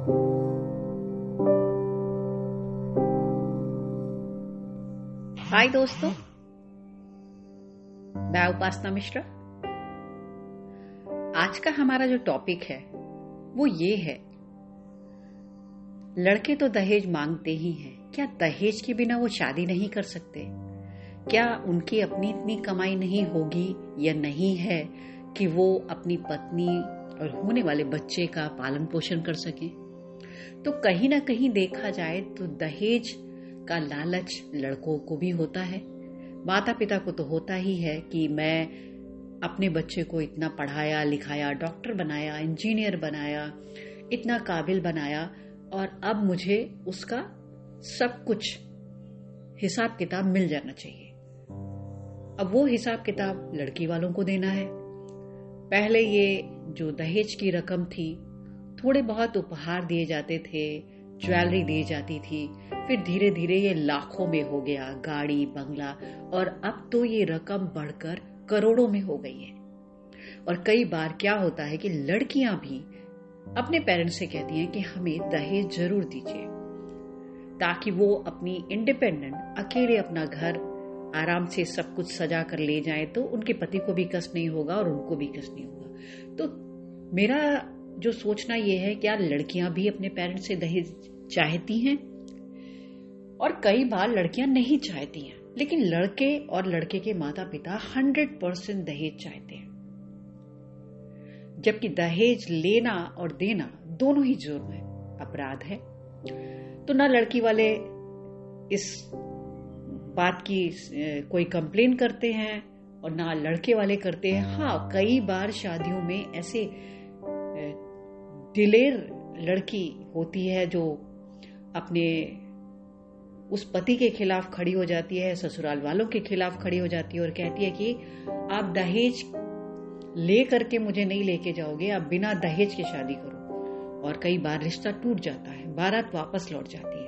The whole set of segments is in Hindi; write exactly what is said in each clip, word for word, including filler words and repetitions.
हाय दोस्तों, मैं उपासना मिश्रा। आज का हमारा जो टॉपिक है वो ये है, लड़के तो दहेज मांगते ही हैं, क्या दहेज के बिना वो शादी नहीं कर सकते? क्या उनकी अपनी इतनी कमाई नहीं होगी या नहीं है कि वो अपनी पत्नी और होने वाले बच्चे का पालन पोषण कर सकें? तो कहीं ना कहीं देखा जाए तो दहेज का लालच लड़कों को भी होता है, माता पिता को तो होता ही है कि मैं अपने बच्चे को इतना पढ़ाया लिखाया, डॉक्टर बनाया, इंजीनियर बनाया, इतना काबिल बनाया और अब मुझे उसका सब कुछ हिसाब किताब मिल जाना चाहिए। अब वो हिसाब किताब लड़की वालों को देना है। पहले ये जो दहेज की रकम थी, थोड़े बहुत उपहार दिए जाते थे, ज्वेलरी दी जाती थी, फिर धीरे धीरे ये लाखों में हो गया, गाड़ी बंगला, और अब तो ये रकम बढ़कर करोड़ों में हो गई है। और कई बार क्या होता है कि लड़कियां भी अपने पेरेंट्स से कहती हैं कि हमें दहेज जरूर दीजिए, ताकि वो अपनी इंडिपेंडेंट अकेले अपना घर आराम से सब कुछ सजा कर ले जाए, तो उनके पति को भी कष्ट नहीं होगा और उनको भी कष्ट नहीं होगा। तो मेरा जो सोचना ये है, क्या लड़कियां भी अपने पेरेंट्स से दहेज चाहती हैं? और कई बार लड़कियां नहीं चाहती हैं, लेकिन लड़के और लड़के के माता पिता हंड्रेड परसेंट दहेज चाहते हैं, जबकि दहेज लेना और देना दोनों ही जुर्म है, अपराध है। तो ना लड़की वाले इस बात की कोई कंप्लेन करते हैं और ना लड़के वाले करते हैं। हाँ, कई बार शादियों में ऐसे दिलेर लड़की होती है जो अपने उस पति के खिलाफ खड़ी हो जाती है, ससुराल वालों के खिलाफ खड़ी हो जाती है और कहती है कि आप दहेज ले करके मुझे नहीं लेके जाओगे, आप बिना दहेज के शादी करो। और कई बार रिश्ता टूट जाता है, बारात वापस लौट जाती है।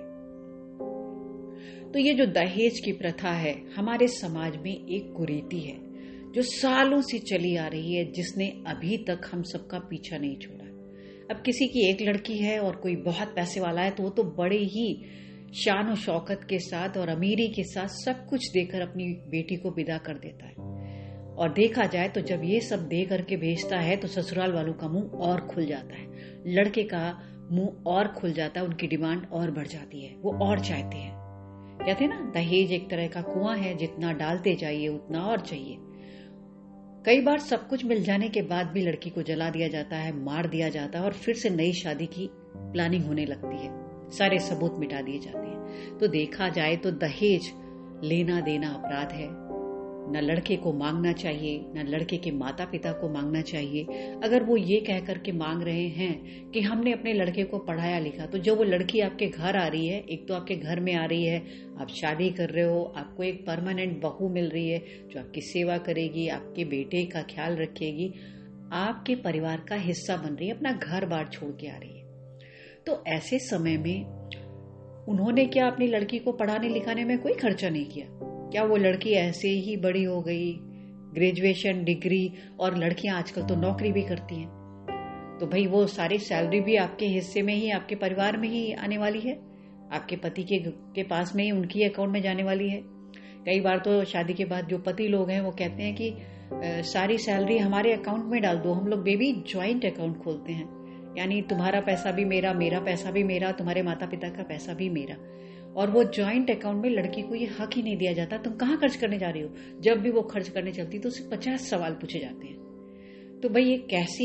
तो ये जो दहेज की प्रथा है हमारे समाज में एक कुरीति है जो सालों से चली आ रही है, जिसने अभी तक हम सबका पीछा नहीं छोड़ा। अब किसी की एक लड़की है और कोई बहुत पैसे वाला है तो वो तो बड़े ही शान और शौकत के साथ और अमीरी के साथ सब कुछ देकर अपनी बेटी को विदा कर देता है। और देखा जाए तो जब ये सब दे करके भेजता है तो ससुराल वालों का मुंह और खुल जाता है, लड़के का मुंह और खुल जाता है, उनकी डिमांड और बढ़ जाती है, वो और चाहते हैं। कहते हैं ना, दहेज एक तरह का कुआं है, जितना डालते जाइए उतना और चाहिए। कई बार सब कुछ मिल जाने के बाद भी लड़की को जला दिया जाता है, मार दिया जाता है और फिर से नई शादी की प्लानिंग होने लगती है, सारे सबूत मिटा दिए जाते हैं। तो देखा जाए तो दहेज लेना देना अपराध है, न लड़के को मांगना चाहिए, न लड़के के माता पिता को मांगना चाहिए। अगर वो ये कह करके मांग रहे हैं कि हमने अपने लड़के को पढ़ाया लिखा, तो जो वो लड़की आपके घर आ रही है, एक तो आपके घर में आ रही है, आप शादी कर रहे हो, आपको एक परमानेंट बहू मिल रही है जो आपकी सेवा करेगी, आपके बेटे का ख्याल रखेगी, आपके परिवार का हिस्सा बन रही है, अपना घर बार छोड़ के आ रही है। तो ऐसे समय में उन्होंने क्या अपनी लड़की को पढ़ाने लिखाने में कोई खर्चा नहीं किया? क्या वो लड़की ऐसे ही बड़ी हो गई, ग्रेजुएशन डिग्री, और लड़कियां आजकल तो नौकरी भी करती हैं, तो भाई वो सारी सैलरी भी आपके हिस्से में ही, आपके परिवार में ही आने वाली है, आपके पति के के पास में ही उनकी अकाउंट में जाने वाली है। कई बार तो शादी के बाद जो पति लोग हैं वो कहते हैं कि आ, सारी सैलरी हमारे अकाउंट में डाल दो, हम लोग बेबी ज्वाइंट अकाउंट खोलते हैं, यानी तुम्हारा पैसा भी मेरा, मेरा पैसा भी मेरा, तुम्हारे माता पिता का पैसा भी मेरा। और वो ज्वाइंट अकाउंट में लड़की को ये हक ही नहीं दिया जाता, तुम कहाँ खर्च करने जा रही हो। जब भी वो खर्च करने चलती तो उससे पचास सवाल पूछे जाते हैं। तो भाई ये कैसी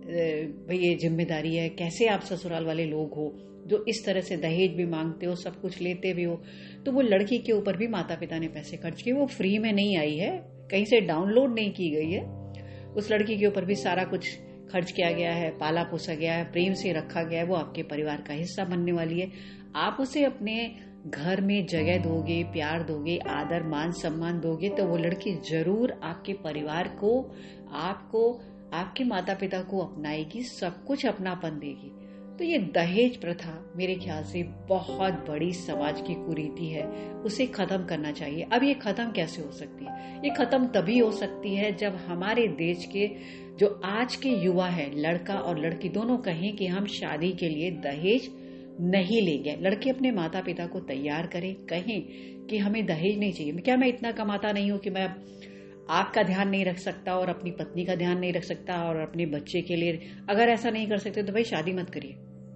भाई ये जिम्मेदारी है? कैसे आप ससुराल वाले लोग हो जो इस तरह से दहेज भी मांगते हो, सब कुछ लेते भी हो? तो वो लड़की के ऊपर भी माता पिता ने पैसे खर्च किए, वो फ्री में नहीं आई है, कहीं से डाउनलोड नहीं की गई है। उस लड़की के ऊपर भी सारा कुछ खर्च किया गया है, पाला पोसा गया है, प्रेम से रखा गया है, वो आपके परिवार का हिस्सा बनने वाली है। आप उसे अपने घर में जगह दोगे, प्यार दोगे, आदर मान सम्मान दोगे, तो वो लड़की जरूर आपके परिवार को, आपको, आपके माता पिता को अपनाएगी, सब कुछ अपनापन देगी। तो ये दहेज प्रथा मेरे ख्याल से बहुत बड़ी समाज की कुरीति है, उसे खत्म करना चाहिए। अब ये खत्म कैसे हो सकती है? ये खत्म तभी हो सकती है जब हमारे देश के जो आज के युवा है, लड़का और लड़की दोनों, कहें कि हम शादी के लिए दहेज नहीं लेंगे। लड़के अपने माता पिता को तैयार करें, कहें कि हमें दहेज नहीं चाहिए। क्या मैं इतना कमाता नहीं हूं कि मैं आपका ध्यान नहीं रख सकता और अपनी पत्नी का ध्यान नहीं रख सकता और अपने बच्चे के लिए? अगर ऐसा नहीं कर सकते तो भाई शादी मत करिए।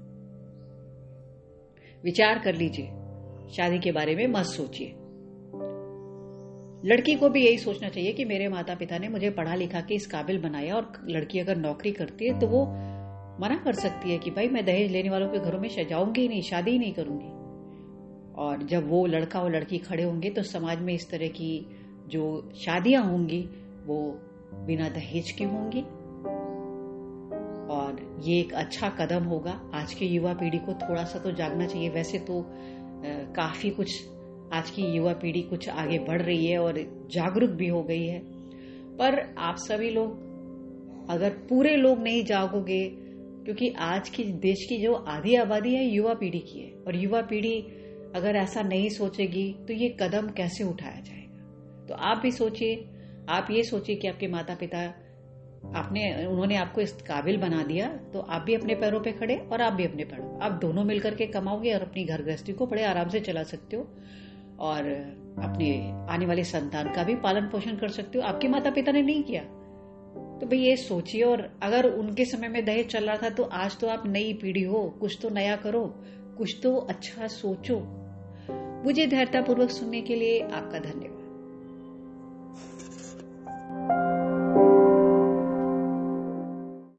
विचार कर लीजिए, शादी के बारे में मत सोचिए। लड़की को भी यही सोचना चाहिए कि मेरे माता पिता ने मुझे पढ़ा लिखा के इस काबिल बनाया, और लड़की अगर नौकरी करती है तो वो मना कर सकती है कि भाई मैं दहेज लेने वालों के घरों में जाऊंगी ही नहीं, शादी ही नहीं करूंगी। और जब वो लड़का और लड़की खड़े होंगे तो समाज में इस तरह की जो शादियां होंगी वो बिना दहेज की होंगी, और ये एक अच्छा कदम होगा। आज की युवा पीढ़ी को थोड़ा सा तो जागना चाहिए। वैसे तो आ, काफी कुछ आज की युवा पीढ़ी कुछ आगे बढ़ रही है और जागरूक भी हो गई है, पर आप सभी लोग, अगर पूरे लोग नहीं जागोगे, क्योंकि आज की देश की जो आधी आबादी है युवा पीढ़ी की है, और युवा पीढ़ी अगर ऐसा नहीं सोचेगी तो ये कदम कैसे उठाया जाएगा। तो आप भी सोचिए, आप ये सोचिए कि आपके माता पिता, आपने उन्होंने आपको इस काबिल बना दिया, तो आप भी अपने पैरों पे खड़े और आप भी अपने पैरों, आप दोनों मिलकर के कमाओगे और अपनी घर गृहस्थी को बड़े आराम से चला सकते हो, और अपने आने वाले संतान का भी पालन पोषण कर सकते हो। आपके माता पिता ने नहीं किया तो भाई ये सोचिए। और अगर उनके समय में दहेज चल रहा था तो आज तो आप नई पीढ़ी हो, कुछ तो नया करो, कुछ तो अच्छा सोचो। मुझे धैर्यतापूर्वक सुनने के लिए आपका धन्यवाद।